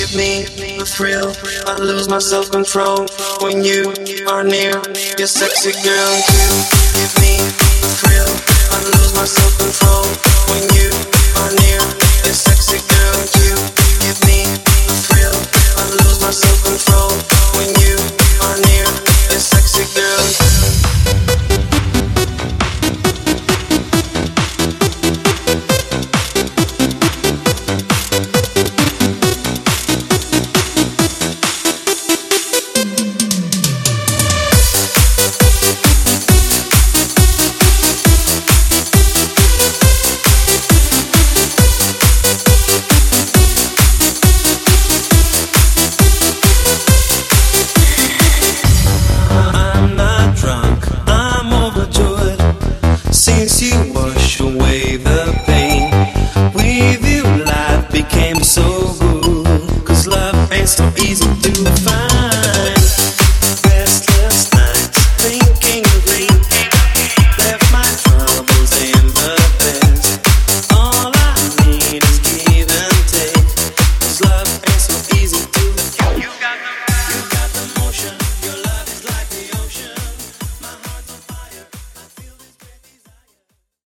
give me the thrill. I lose my self-control when you are near. You're sexy girl, you give